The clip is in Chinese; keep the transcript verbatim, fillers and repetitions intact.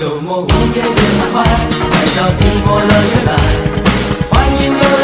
周末午夜别徘徊，来到苹果乐园来，欢迎有